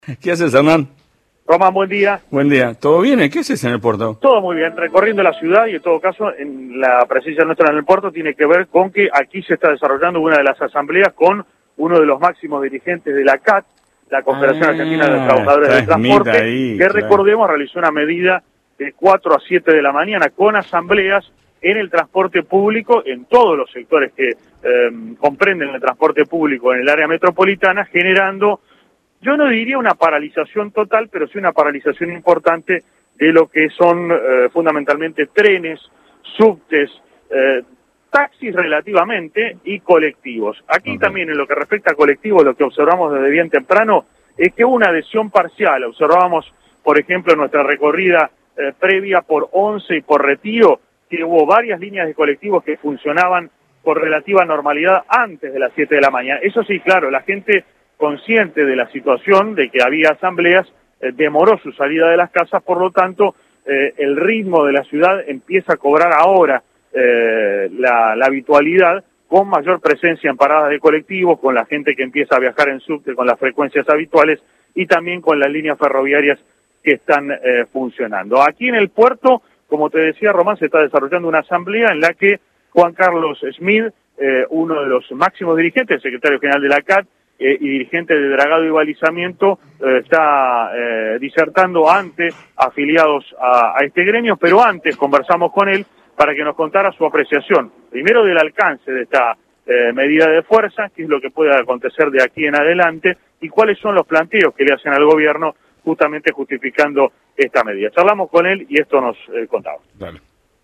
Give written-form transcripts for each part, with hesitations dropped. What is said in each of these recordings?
¿Qué haces, Hernán? Román, buen día. Buen día. ¿Todo bien? ¿Qué haces en el puerto? Todo muy bien, recorriendo la ciudad y en todo caso en la presencia nuestra en el puerto tiene que ver con que aquí se está desarrollando una de las asambleas con uno de los máximos dirigentes de la CAT, la Confederación Argentina de Trabajadores del Transporte, ahí, que claro. recordemos realizó una medida de 4 a 7 de la mañana con asambleas en el transporte público, en todos los sectores que comprenden el transporte público en el área metropolitana, generando, yo no diría una paralización total, pero sí una paralización importante de lo que son fundamentalmente trenes, subtes, taxis relativamente y colectivos. Aquí también en lo que respecta a colectivos, lo que observamos desde bien temprano es que hubo una adhesión parcial. Observamos, por ejemplo, en nuestra recorrida previa por Once y por Retiro, que hubo varias líneas de colectivos que funcionaban por relativa normalidad antes de las 7 de la mañana. Eso sí, claro, la gente consciente de la situación, de que había asambleas, demoró su salida de las casas, por lo tanto, el ritmo de la ciudad empieza a cobrar ahora la habitualidad, con mayor presencia en paradas de colectivos, con la gente que empieza a viajar en subte con las frecuencias habituales y también con las líneas ferroviarias que están funcionando. Aquí en el puerto, como te decía, Román, se está desarrollando una asamblea en la que Juan Carlos Smith, uno de los máximos dirigentes, secretario general de la CAT, y dirigente de dragado y balizamiento, está disertando ante afiliados a este gremio, pero antes conversamos con él para que nos contara su apreciación, primero del alcance de esta medida de fuerza, qué es lo que puede acontecer de aquí en adelante, y cuáles son los planteos que le hacen al gobierno justamente justificando esta medida. Charlamos con él y esto nos contaba. Dale.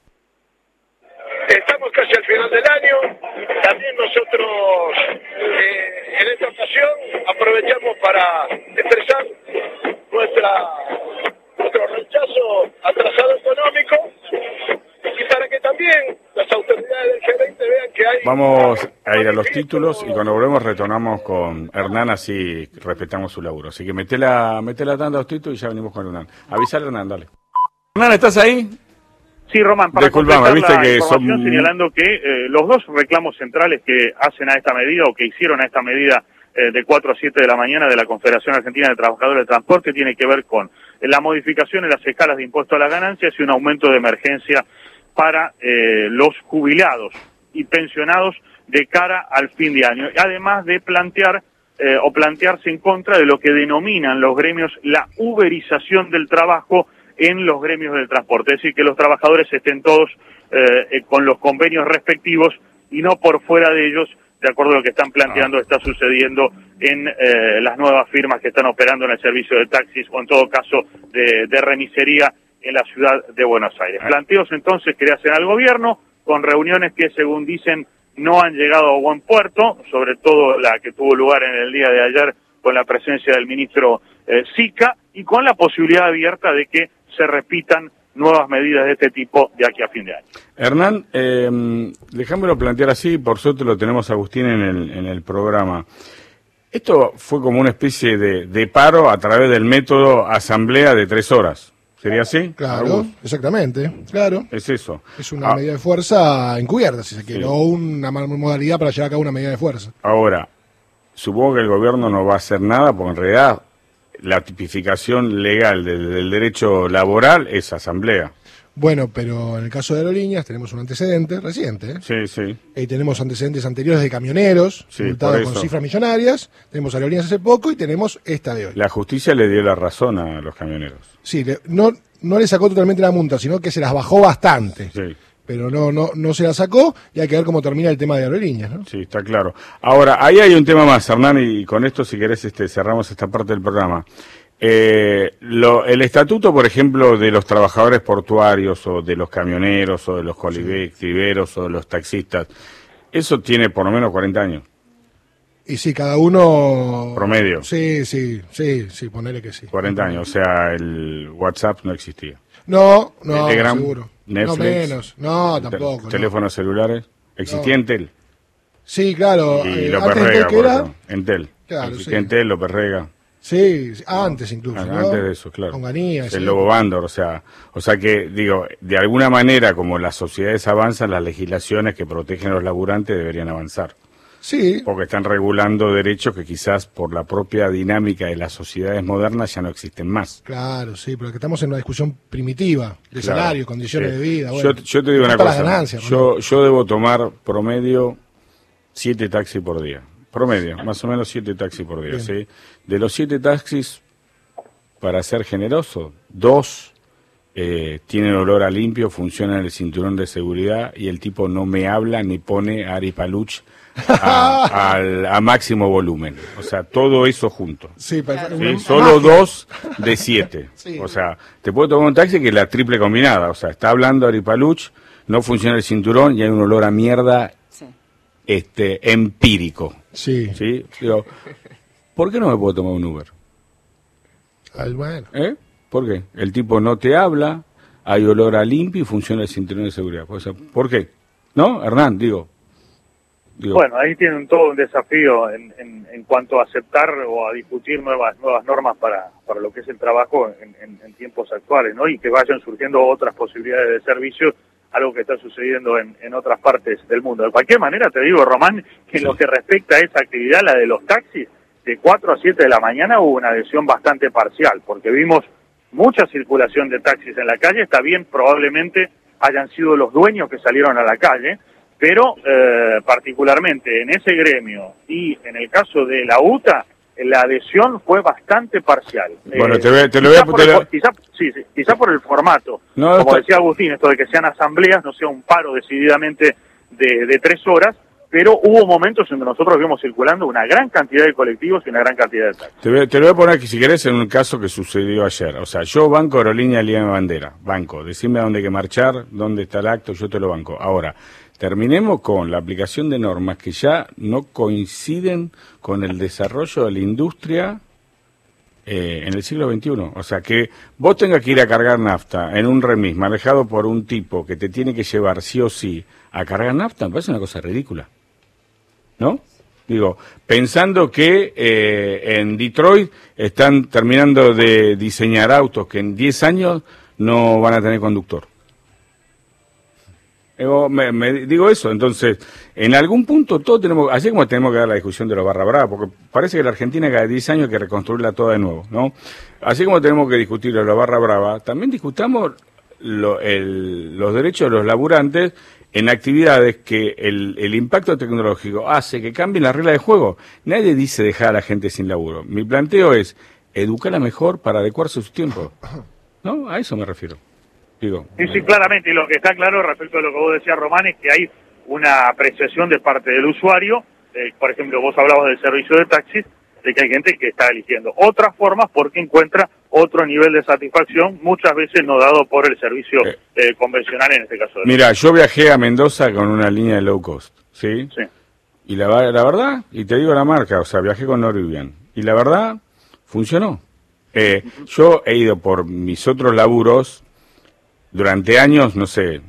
Estamos casi al final del año, también nosotros en esta ocasión aprovechamos para expresar nuestro rechazo al trazado económico y para que también las autoridades del G20 vean que hay... Vamos a ir a los títulos y cuando volvemos retornamos con Hernán, así respetamos su laburo. Así que mete la tanda a los títulos y ya venimos con Hernán. Avisale, Hernán, dale. Hernán, ¿estás ahí? Sí, Román, para Disculpame, completar la que información, señalando que los dos reclamos centrales que hacen a esta medida o que hicieron a esta medida de 4 a 7 de la mañana de la Confederación Argentina de Trabajadores del Transporte tiene que ver con la modificación en las escalas de impuesto a las ganancias y un aumento de emergencia para los jubilados y pensionados de cara al fin de año, además de plantear o plantearse en contra de lo que denominan los gremios la uberización del trabajo en los gremios del transporte, es decir, que los trabajadores estén todos con los convenios respectivos y no por fuera de ellos, de acuerdo a lo que están planteando, está sucediendo en las nuevas firmas que están operando en el servicio de taxis o en todo caso de remisería en la ciudad de Buenos Aires. Planteos entonces que le hacen al gobierno con reuniones que, según dicen, no han llegado a buen puerto, sobre todo la que tuvo lugar en el día de ayer con la presencia del ministro Sica y con la posibilidad abierta de que se repitan nuevas medidas de este tipo de aquí a fin de año. Hernán, déjamelo plantear así, por suerte lo tenemos a Agustín en el programa. Esto fue como una especie de paro a través del método asamblea de 3 horas. ¿Sería así? Claro, exactamente, claro. Es eso. Es una medida de fuerza encubierta, si se quiere, o una modalidad para llevar a cabo una medida de fuerza. Ahora, supongo que el gobierno no va a hacer nada, porque en realidad la tipificación legal del derecho laboral es asamblea. Bueno, pero en el caso de aerolíneas tenemos un antecedente reciente. Sí, sí. Tenemos antecedentes anteriores de camioneros, multados con cifras millonarias. Tenemos aerolíneas hace poco y tenemos esta de hoy. La justicia le dio la razón a los camioneros. Sí, no le sacó totalmente la multa, sino que se las bajó bastante. Sí. Pero no se la sacó y hay que ver cómo termina el tema de aerolíneas, ¿no? Sí, está claro. Ahora, ahí hay un tema más, Hernán, y con esto, si querés, cerramos esta parte del programa. El estatuto, por ejemplo, de los trabajadores portuarios o de los camioneros o de los colectiveros o de los taxistas, eso tiene por lo menos 40 años. Y sí, cada uno... Promedio. Sí, ponele que sí. 40 años, o sea, el WhatsApp no existía. No, Telegram, seguro. Netflix, no menos, no, tampoco. Teléfonos celulares, existía Entel. Sí, claro. Y López Rega, por ejemplo. Entel. Claro, existía Entel, López Rega. Sí, antes incluso. Antes ¿no? de eso, claro. Con Ganía. El Lobo Bándor, o sea que, digo, de alguna manera, como las sociedades avanzan, las legislaciones que protegen a los laburantes deberían avanzar. Sí. Porque están regulando derechos que quizás por la propia dinámica de las sociedades modernas ya no existen más. Claro, sí, pero que estamos en una discusión primitiva de Claro, salario, condiciones de vida. Bueno, yo te digo una cosa, ganancias, yo debo tomar promedio 7 taxis por día. Promedio, más o menos 7 taxis por día, ¿sí? De los 7 taxis, para ser generoso, 2 tienen olor a limpio, funcionan el cinturón de seguridad y el tipo no me habla ni pone Ari Paluch a máximo volumen. O sea, todo eso junto. Sí, ¿sí? Solo 2 de 7. Sí. O sea, te puedo tomar un taxi que es la triple combinada. O sea, está hablando Ari Paluch, no funciona el cinturón y hay un olor a mierda empírico. Sí. ¿Sí? Digo, ¿por qué no me puedo tomar un Uber? Bueno. ¿Por qué? El tipo no te habla, hay olor a limpio y funciona el cinturón de seguridad. O sea, ¿por qué? ¿No, Hernán? Digo. Bueno, ahí tienen todo un desafío en cuanto a aceptar o a discutir nuevas normas para lo que es el trabajo en tiempos actuales, ¿no? Y que vayan surgiendo otras posibilidades de servicio, algo que está sucediendo en otras partes del mundo. De cualquier manera, te digo, Román, que en lo que respecta a esa actividad, la de los taxis, de 4 a 7 de la mañana hubo una adhesión bastante parcial, porque vimos mucha circulación de taxis en la calle. Está bien, probablemente hayan sido los dueños que salieron a la calle, pero particularmente en ese gremio y en el caso de la UTA, la adhesión fue bastante parcial. Bueno, quizá por el formato. No, como decía Agustín, esto de que sean asambleas, no sea un paro decididamente de 3 horas, pero hubo momentos en donde nosotros vimos circulando una gran cantidad de colectivos y una gran cantidad de taxis. Te lo voy a poner aquí, si querés, en un caso que sucedió ayer. O sea, yo banco Aerolínea Línea de Bandera, banco. Decime a dónde hay que marchar, dónde está el acto, yo te lo banco. Ahora, terminemos con la aplicación de normas que ya no coinciden con el desarrollo de la industria en el siglo XXI. O sea, que vos tengas que ir a cargar nafta en un remis manejado por un tipo que te tiene que llevar sí o sí a cargar nafta, me parece una cosa ridícula. ¿No? Digo, pensando que en Detroit están terminando de diseñar autos que en 10 años no van a tener conductor. Digo eso, entonces, en algún punto todos tenemos, así como tenemos que dar la discusión de los barra brava, porque parece que la Argentina cada 10 años hay que reconstruirla toda de nuevo, ¿no? Así como tenemos que discutir los barra brava, también discutamos los derechos de los laburantes en actividades que el impacto tecnológico hace que cambien las reglas de juego. Nadie dice dejar a la gente sin laburo. Mi planteo es educarla mejor para adecuarse a sus tiempos. ¿No? A eso me refiero. Digo, sí, claramente. Y lo que está claro respecto a lo que vos decías, Román, es que hay una apreciación de parte del usuario. Por ejemplo, vos hablabas del servicio de taxis, de que hay gente que está eligiendo otras formas porque encuentra otro nivel de satisfacción, muchas veces no dado por el servicio convencional en este caso. Mira, yo viajé a Mendoza con una línea de low cost, ¿sí? Sí. Y la verdad, y te digo la marca, o sea, viajé con Norwegian, y la verdad, funcionó. Yo he ido por mis otros laburos durante años, no sé,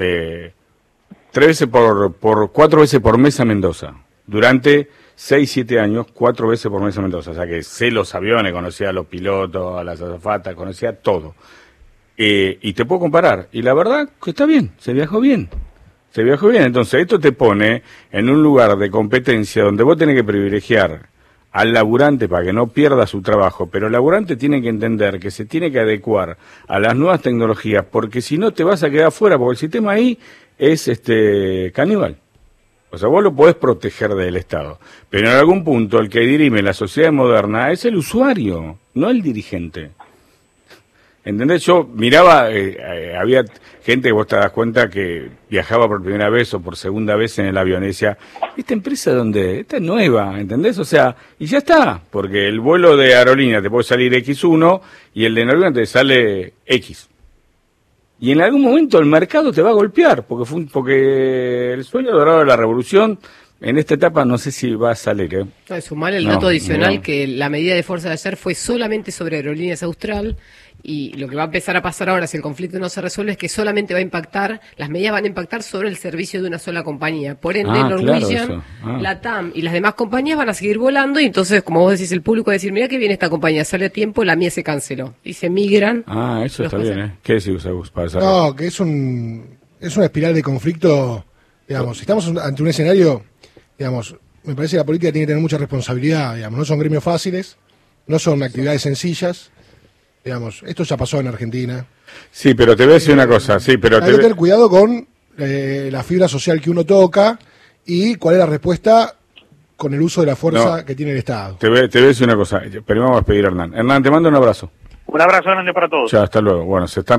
4 veces por mes a Mendoza. Durante 6, 7 años, 4 veces por mes a Mendoza. O sea que sé los aviones, conocía a los pilotos, a las azafatas, conocía todo. Y te puedo comparar. Y la verdad que está bien, se viajó bien. Se viajó bien. Entonces esto te pone en un lugar de competencia donde vos tenés que privilegiar al laburante para que no pierda su trabajo. Pero el laburante tiene que entender que se tiene que adecuar a las nuevas tecnologías, porque si no te vas a quedar fuera, porque el sistema ahí es caníbal. O sea, vos lo podés proteger del Estado, pero en algún punto el que dirime la sociedad moderna es el usuario, no el dirigente. ¿Entendés? Yo miraba, había gente que vos te das cuenta que viajaba por primera vez o por segunda vez en el avión y decía, ¿esta empresa dónde? Esta es nueva, ¿entendés? O sea, y ya está, porque el vuelo de aerolínea te puede salir X1 y el de Norwegian te sale X. Y en algún momento el mercado te va a golpear, porque el sueño dorado de la revolución, en esta etapa no sé si va a salir. Sumar el dato adicional que la medida de fuerza de ayer fue solamente sobre Aerolíneas Austral, y lo que va a empezar a pasar ahora si el conflicto no se resuelve es que solamente va a impactar, las medidas van a impactar sobre el servicio de una sola compañía. Por ende, Norwegian, LATAM y las demás compañías van a seguir volando, y entonces, como vos decís, el público va a decir, mira que viene esta compañía, sale a tiempo, la mía se canceló. Y se migran. Eso está bien, ¿eh? ¿Qué decís, Agus, para saber? No, que es una espiral de conflicto, digamos, estamos ante un escenario, digamos, me parece que la política tiene que tener mucha responsabilidad, digamos, no son gremios fáciles, no son actividades sencillas, digamos, esto ya pasó en Argentina. Sí, pero te voy a decir una cosa, sí, pero hay que tener cuidado con la fibra social que uno toca y cuál es la respuesta con el uso de la fuerza que tiene el Estado. Te voy a decir una cosa, primero vamos a despedir a Hernán. Hernán, te mando un abrazo. Un abrazo grande para todos. Ya, hasta luego. Bueno, se están